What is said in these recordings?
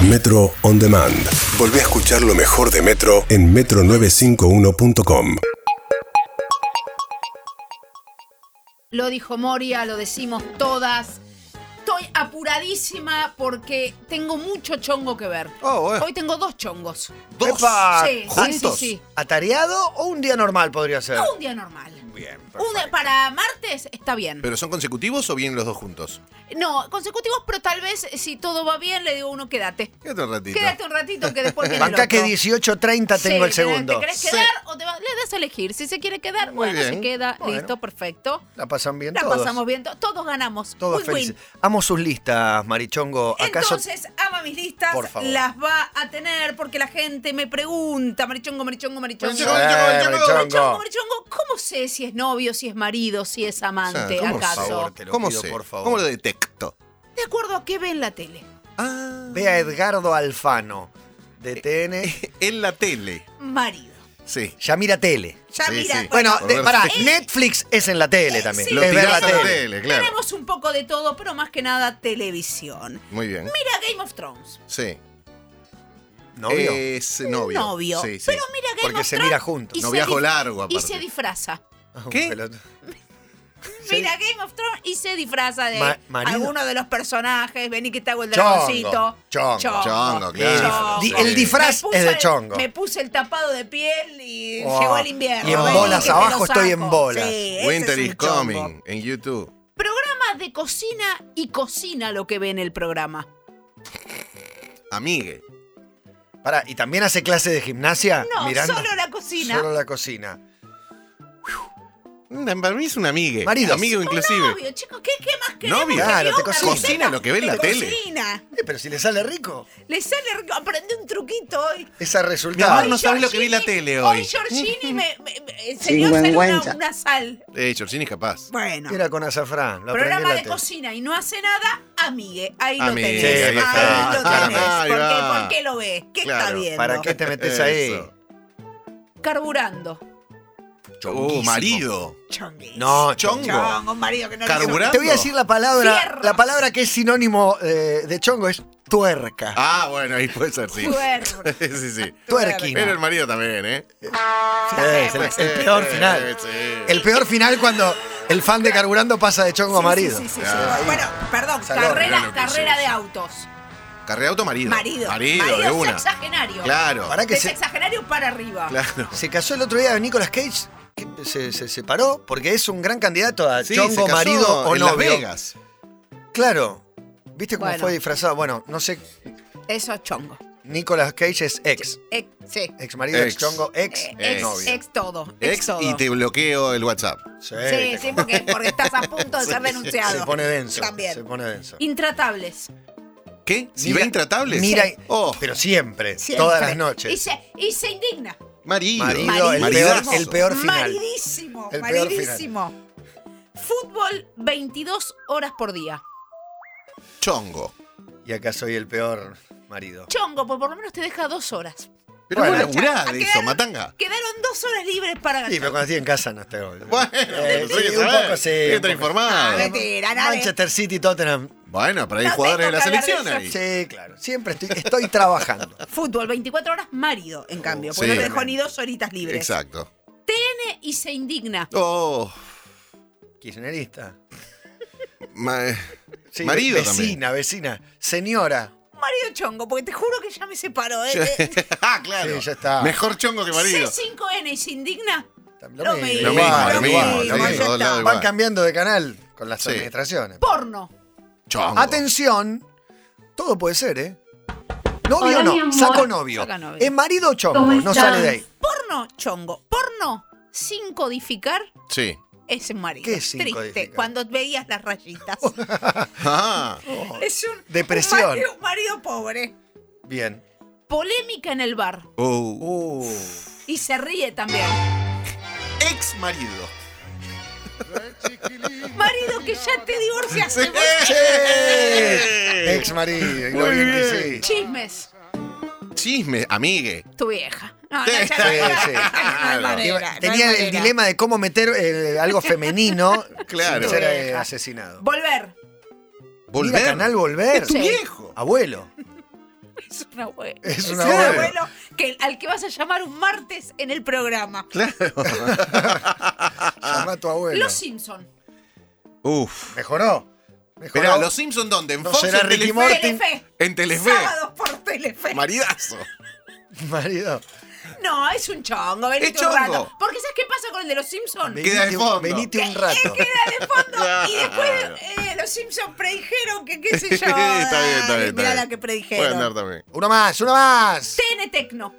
Metro On Demand. Volvé a escuchar lo mejor de Metro en metro951.com. Lo dijo Moria, lo decimos todas. Estoy apuradísima porque tengo mucho chongo que ver. Hoy tengo 2 chongos. ¿Dos? Epa, Sí, ¿juntos? sí. ¿Atareado o un día normal podría ser? Un día normal. Bien, Para martes está bien. ¿Pero son consecutivos o vienen los dos juntos? No, consecutivos, pero tal vez si todo va bien le digo a uno quédate. Quédate un ratito. Quédate un ratito que después viene el Banca otro. que 18:30 tengo el segundo. ¿Te querés quedar o te vas? Le das a elegir. Si se quiere quedar, Muy bueno, bien. se queda. Bueno. Listo, perfecto. La pasan bien La todos. pasamos bien. Todos ganamos. Todos Win-win. felices. Amo sus listas, Marichongo. ¿Acaso? Entonces, ama mis listas, Por favor. las va a tener porque la gente me pregunta, Marichongo. Marichongo. Marichongo, ¿cómo sé si es novio, si es marido, si es amante, ¿cómo Por acaso? favor, te lo ¿Cómo pido, sé? por favor. ¿Cómo lo detecto? De acuerdo a qué ve en la tele. Ve a Edgardo Alfano, de TN. En la tele. Marido. Sí. Ya mira tele. Ya Sí, mira, sí. Bueno, Por ver pará, tele. Netflix es en la tele también. sí. Lo Es ver tirás la a la tele. tele, claro. tenemos un poco de todo, pero más que nada televisión. Muy bien. Mira Game of Thrones. Sí. ¿Novio? Es novio. Novio. Sí, sí. Pero mira Game Porque of se Thrones mira juntos. y Noviazgo se largo, Y aparte. se disfraza. ¿Qué? Pelota. Mira Game of Thrones y se disfraza de ¿marido? alguno de los personajes. Vení que te hago el Chongo, dragoncito. chongo. Chongo, claro. El disfraz Me puse es de chongo. Me puse el tapado de piel y Oh, llegó el invierno. y en Vení bolas que te abajo lo estoy en saco. bolas. Sí, ese Winter es is un chongo. coming en YouTube. Programa de cocina y cocina lo que ve en el programa. Amigue. Pará, ¿y también hace clase de gimnasia? No, Miranda? solo la cocina. Solo la cocina. Para mí es un amigue. Maridos. Amigo Un inclusive. novio, chicos, ¿qué más queremos? Novio. Claro, Que te una cocina. Cocina lo que ve en la te tele. Cocina. Pero si le sale rico, Le sale rico. Aprendí un truquito hoy. ese Mi resultado. amor, no sabes lo que vi en la tele hoy. Hoy Giorgini me enseñó a hacer una sal. Georgini es capaz. Bueno. Era con azafrán. Lo aprendí en Programa la de tele. cocina y no hace nada, amigue. Ahí Amigue, lo tenés. ahí está. Ahí lo Claro. tenés. Ahí ¿Por qué, va. por qué lo ves? ¿Qué Claro. está viendo? ¿Para qué te metes ahí? Eso. Carburando. Chonguísimo. Marido. Chonguis. No, Chongo. Chongo, un marido que no le Carburando. Te voy a decir la palabra. Fierros. La palabra que es sinónimo de chongo es tuerca. Ah, bueno, ahí puede ser, sí. Tuerco. Sí, sí. Tuerquina. Pero el marido también, ¿eh? Es el peor final. Sí. El peor final cuando el fan de Carburando pasa de chongo a marido. Sí. Ah. Bueno, perdón, Salón, mirá lo que carrera es de eso. autos. Carrera de auto, marido. Marido. Marido, de una. Sexagenario. Claro. Para que De se, sexagenario para arriba. Claro. se casó el otro día Nicolas Cage, que se separó porque es un gran candidato a Sí, chongo, se casó marido o en Las novio. Vegas. Claro. ¿Viste cómo Bueno. fue disfrazado? Bueno, no sé. Eso es chongo. Nicolas Cage es ex. Sí. Ex marido, ex Ex. chongo, ex Ex, novio. ex todo. Ex todo. y te bloqueo el WhatsApp. Sí, Sí, porque estás a punto de ser denunciado. se pone denso. También. Se pone denso. Intratables. ¿Qué? ¿Si Mira- ve intratables? Mira, Oh, pero siempre, Siempre. todas las noches. Y se indigna. marido. Marido, Maridazo. el peor final. Maridísimo. El peor Maridísimo. Fútbol 22 horas por día. Chongo. Y acá soy el peor marido. Chongo, pues por lo menos te deja 2 horas. Pero Bueno, vos laburás de eso, quedaron- Matanga. Quedaron 2 horas libres para Sí, ganar. pero cuando estoy en casa no estoy. Bueno, pero sí, tenés que un saber. poco sí. Tenés que un estar poco. informado. Ah, mentira, nadie. Manchester City, Tottenham. Bueno, pero hay No jugadores de tengo la que hablar selección de ahí. Sí, claro. Siempre estoy trabajando. Fútbol 24 horas, marido, en cambio. Porque Sí. no te dejó ni 2 horitas libres. Exacto. TN y se indigna. Oh, Kirchnerista. ma- Sí, marido vecina. Señora. Marido chongo, porque te juro que ya me separo. ¿eh? ah, claro. Sí, ya está. Mejor chongo que marido. C5N y se indigna. Lo mismo, Lo mismo, igual, lo mismo, igual, lo lo mismo, mismo. todos lados Van igual. cambiando de canal con las Sí. administraciones. Porno. Chongo. Atención, todo puede ser, ¿eh? Novio Hola, o no, mi amor. saco novio. Saca novio. ¿Es marido o chongo? ¿Cómo No estás? sale de ahí. Porno chongo. Porno sin codificar Sí. es un marido. ¿Qué es sin Triste. codificar? Cuando veías las rayitas. Ah, Es un Depresión. Un marido pobre. Bien. Polémica en el bar. oh. Y se ríe también. Ex marido. Marido que ya te divorciaste. Sí. Che, ex marido. Y lo Muy bien que bien. sí. Chismes. Chisme, amigue. Tu vieja. No, Sí, ya sí, no hay sí. manera, no Tenía hay el manera. dilema de cómo meter algo femenino Claro. sin ser Vieja. asesinado. Volver. Volver. Mira, canal Volver. Sí. Viejo. Abuelo. Es un abuelo. Es un un abuelo. abuelo al que vas a llamar un martes en el programa. Claro. Llama a tu abuelo. Los Simpson. Uf. ¿Mejoró? Esperá, ¿los Simpsons dónde? ¿En No Fox? será ¿En Ricky Telefe? Morty. Telefe. En Telefe. Sábados por Telefe. Maridazo. Marido. No, es un chongo, venite Es un chongo. rato. Porque ¿sabes qué pasa con el de los Simpsons? Queda de fondo. Venite un rato. Queda de fondo. Claro. Y después los Simpsons predijeron que qué sé yo. Está bien, está bien. Está Mirá bien. la que Puede predijeron. andar también. Uno más. TN Tecno.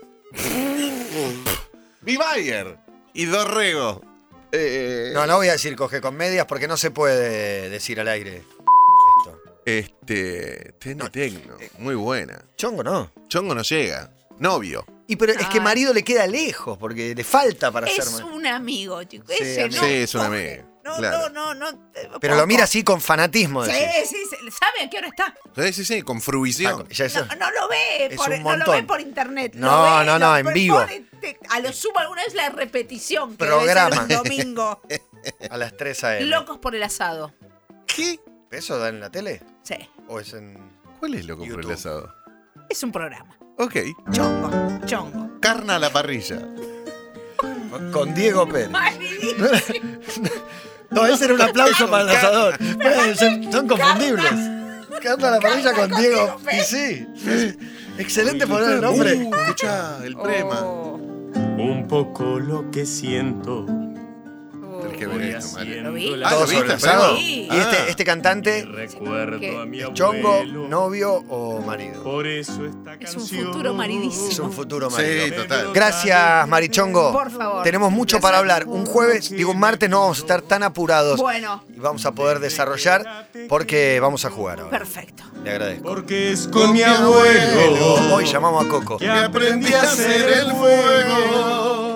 Bayer y Dorrego. No voy a decir coge con medias porque no se puede decir al aire esto. TN Tecno. Muy buena. Chongo, ¿no? Chongo no llega. Novio. Y pero es que Ay. marido le queda lejos porque le falta para ser Es marido. un amigo, chico. Sí, Ese amigo. no. Sí, es un coge. amigo, No, claro. no. Pero lo mira así con fanatismo. Sí, decís. sí. ¿Sabe a qué hora está? Sí, con fruición. Ya eso- No lo ve Es por, un no lo montón. ve por internet. No, lo ve, no, en vivo. A lo sumo alguna vez la repetición que Programa. debe ser un domingo. A las 3 a.m. Locos por el asado. ¿Qué? ¿Eso da en la tele? Sí, ¿O es en...? ¿Cuál es loco por el YouTube. asado? es un programa. Ok. Chongo. Carna a la parrilla. Con Diego Pérez. Maridísimo. No, ese era un aplauso para el asador. Son confundibles. Canta la parrilla con Diego. Y sí. Excelente poner el nombre. Escuchá, el prema. Oh. Un poco lo que siento. Tenés que ver esto, Mario. ¿Lo vi? Ah, Todo ¿lo sobre viste, el asado. prema? Sí. Y este cantante, Recuerdo ¿Qué? a mi ¿es chongo, abuelo. novio o marido? Por eso esta Es canción. un futuro maridísimo. Es un futuro marido. Sí, total. Gracias, Marichongo. Por favor. Tenemos mucho para hablar. Un jueves, un martes no vamos a estar tan apurados. Bueno, Y vamos a poder desarrollar porque vamos a jugar ahora. perfecto. Le agradezco. Porque es con mi abuelo Hoy llamamos a Coco. que aprendí a hacer el fuego.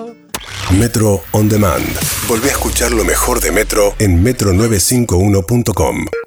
Metro On Demand. Volvé a escuchar lo mejor de Metro en metro951.com.